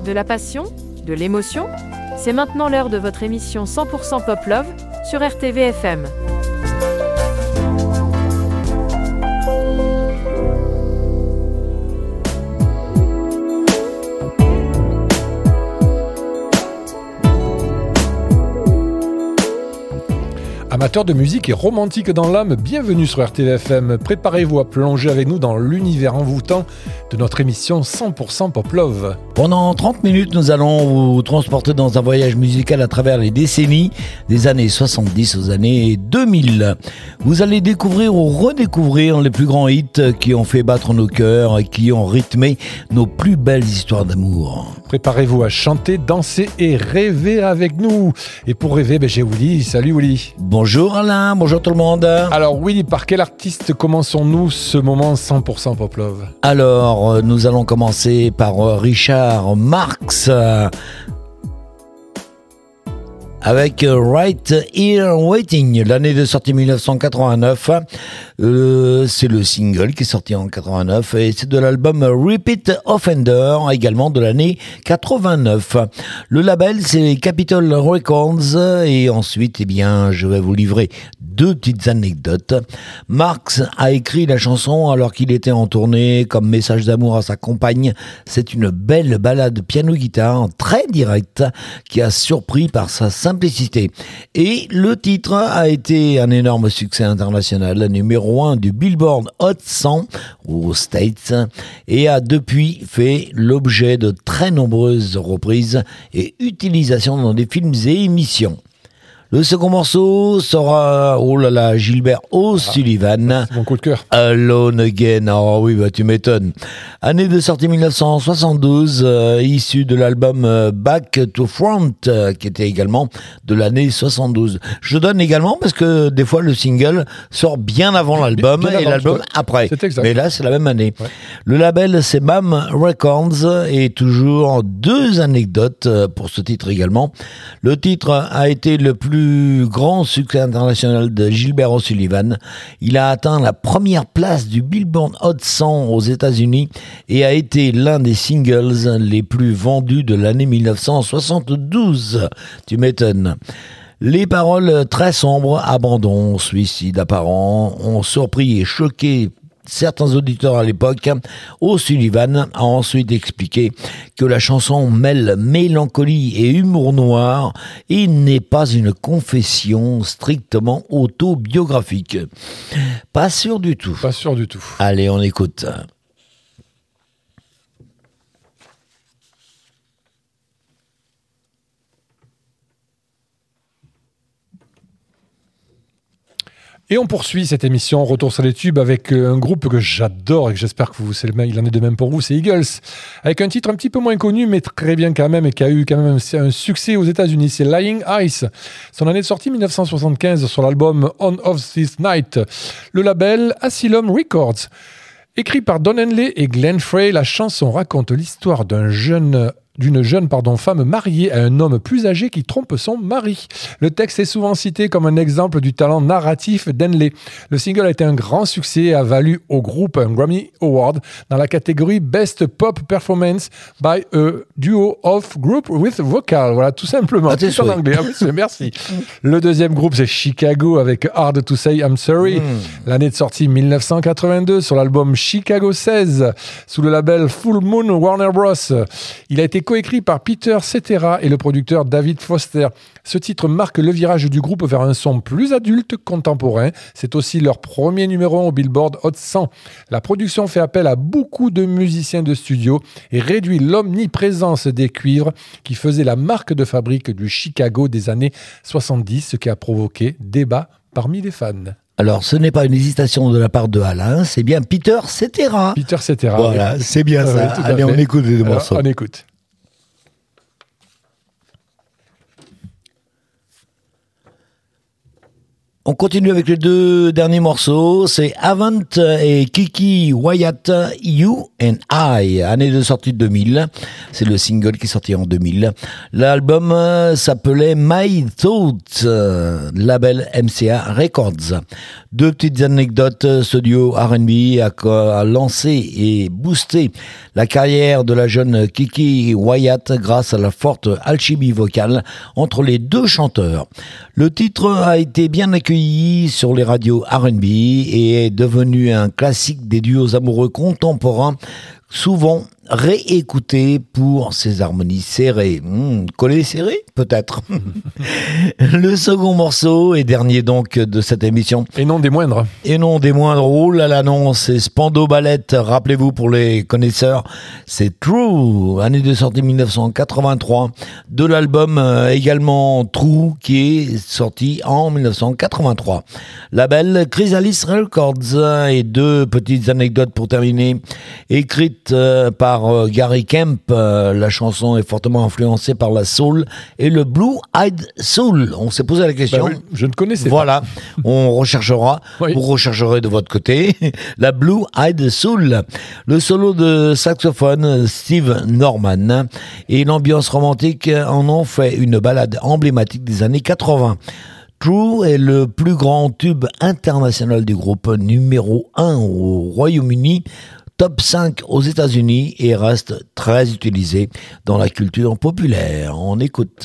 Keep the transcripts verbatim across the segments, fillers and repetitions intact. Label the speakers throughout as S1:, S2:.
S1: De la passion? De l'émotion? C'est maintenant l'heure de votre émission cent pour cent Pop Love sur R T V F M.
S2: Amateurs de musique et romantiques dans l'âme, bienvenue sur R T V F M. Préparez-vous à plonger avec nous dans l'univers envoûtant de notre émission cent pour cent Pop Love.
S3: Pendant trente minutes, nous allons vous transporter dans un voyage musical à travers les décennies, des années soixante-dix aux années deux mille. Vous allez découvrir ou redécouvrir les plus grands hits qui ont fait battre nos cœurs et qui ont rythmé nos plus belles histoires d'amour.
S2: Préparez-vous à chanter, danser et rêver avec nous. Et pour rêver, ben j'ai Willy. Salut Willy.
S3: Bonjour Alain, bonjour tout le monde.
S2: Alors Willy, par quel artiste commençons-nous ce moment cent pour cent Pop Love?
S3: Alors, nous allons commencer par Richard Marx avec Right Here Waiting, l'année de sortie mille neuf cent quatre-vingt-neuf. Euh, c'est le single qui est sorti en quatre-vingt-neuf et c'est de l'album Repeat Offender, également de l'année quatre-vingt-neuf. Le label, c'est Capitol Records et ensuite, eh bien, je vais vous livrer deux petites anecdotes. Marx a écrit la chanson alors qu'il était en tournée comme message d'amour à sa compagne. C'est une belle ballade piano-guitare très directe qui a surpris par sa simplicité. Et le titre a été un énorme succès international, numéro un du Billboard Hot cent aux States et a depuis fait l'objet de très nombreuses reprises et utilisations dans des films et émissions. Le second morceau sera, oh là là, Gilbert O'Sullivan.
S2: Ah, c'est mon coup de cœur.
S3: Alone Again. Oh oui, bah tu m'étonnes. Année de sortie mille neuf cent soixante-douze, euh, issu de l'album euh, Back to Front, euh, qui était également de l'année soixante-douze. Je donne également parce que des fois le single sort bien avant l'album
S2: bien
S3: et
S2: avant,
S3: l'album
S2: ouais.
S3: après.
S2: C'est exact.
S3: Mais là, c'est la même année.
S2: Ouais.
S3: Le label, c'est M A M Records et toujours deux anecdotes pour ce titre également. Le titre a été le plus grand succès international de Gilbert O'Sullivan. Il a atteint la première place du Billboard Hot cent aux États-Unis et a été l'un des singles les plus vendus de l'année mille neuf cent soixante-douze. Tu m'étonnes. Les paroles très sombres, abandon, suicide apparent, ont surpris et choqué certains auditeurs à l'époque. O'Sullivan a ensuite expliqué que la chanson mêle mélancolie et humour noir et n'est pas une confession strictement autobiographique. Pas sûr du tout.
S2: Pas sûr du tout.
S3: Allez, on écoute.
S2: Et on poursuit cette émission Retour sur les tubes avec un groupe que j'adore et que j'espère que vous, c'est le même, il en est de même pour vous, c'est Eagles. Avec un titre un petit peu moins connu, mais très bien quand même, et qui a eu quand même un succès aux États-Unis, c'est Lying Ice. Son année de sortie mille neuf cent soixante-quinze sur l'album On of This Night. Le label Asylum Records. Écrit par Don Henley et Glenn Frey, la chanson raconte l'histoire d'un jeune d'une jeune pardon, femme mariée à un homme plus âgé qui trompe son mari. Le texte est souvent cité comme un exemple du talent narratif d'Henley. Le single a été un grand succès et a valu au groupe un Grammy Award dans la catégorie Best Pop Performance by a Duo of Group with Vocal. Voilà, tout simplement.
S3: Ah,
S2: tout en anglais. Ah, oui, merci. Le deuxième groupe, c'est Chicago avec Hard to Say I'm Sorry. Mm. L'année de sortie mille neuf cent quatre-vingt-deux sur l'album Chicago seize sous le label Full Moon Warner Bros. Il a été coécrit par Peter Cetera et le producteur David Foster. Ce titre marque le virage du groupe vers un son plus adulte, contemporain. C'est aussi leur premier numéro un au Billboard Hot cent. La production fait appel à beaucoup de musiciens de studio et réduit l'omniprésence des cuivres qui faisaient la marque de fabrique du Chicago des années soixante-dix, ce qui a provoqué débat parmi les fans.
S3: Alors, ce n'est pas une hésitation de la part de Alain, c'est bien Peter Cetera.
S2: Peter Cetera.
S3: Voilà,
S2: oui.
S3: c'est bien ça.
S2: Oui,
S3: Allez, on écoute les deux
S2: Alors,
S3: morceaux.
S2: On écoute.
S3: On continue avec les deux derniers morceaux, c'est Avant et Kiki Wyatt, You and I, année de sortie de deux mille, c'est le single qui est sorti en deux mille. L'album s'appelait My Thoughts, label M C A Records. Deux petites anecdotes, ce duo R and B a, a lancé et boosté la carrière de la jeune Kiki Wyatt grâce à la forte alchimie vocale entre les deux chanteurs. Le titre a été bien accueilli sur les radios R and B et est devenu un classique des duos amoureux contemporains, souvent réécouté pour ses harmonies serrées. Mmh, collées serrées, peut-être. Le second morceau et dernier donc de cette émission.
S2: Et non des moindres.
S3: Et non des moindres. Oh là là non, c'est Spandau Ballet. Rappelez-vous pour les connaisseurs, c'est True, année de sortie dix-neuf cent quatre-vingt-trois, de l'album euh, également True qui est sorti en dix-neuf cent quatre-vingt-trois. Label Chrysalis Records. Et deux petites anecdotes pour terminer, écrites euh, par Gary Kemp. Euh, la chanson est fortement influencée par la soul et le Blue Eyed Soul. On s'est posé la question.
S2: Ben oui, je ne connaissais
S3: voilà.
S2: pas.
S3: Voilà, on recherchera.
S2: Oui.
S3: Vous rechercherez de votre côté la Blue Eyed Soul. Le solo de saxophone Steve Norman et l'ambiance romantique en ont fait une ballade emblématique des années quatre-vingts. True est le plus grand tube international du groupe, numéro un au Royaume-Uni, top cinq aux États-Unis et reste très utilisé dans la culture populaire. On écoute.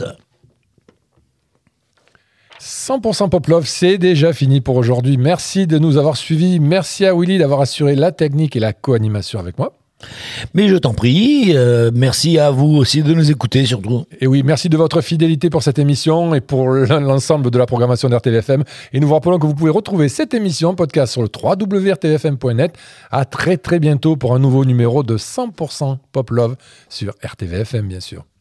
S2: cent pour cent Pop Love, c'est déjà fini pour aujourd'hui. Merci de nous avoir suivis. Merci à Willy d'avoir assuré la technique et la co-animation avec moi.
S3: Mais je t'en prie, euh, merci à vous aussi de nous écouter surtout.
S2: Et oui, merci de votre fidélité pour cette émission et pour l'ensemble de la programmation d'R T V F M. Et nous vous rappelons que vous pouvez retrouver cette émission en podcast sur le w w w point r t v f m point net. À très très bientôt pour un nouveau numéro de cent pour cent Pop Love sur R T V F M bien sûr.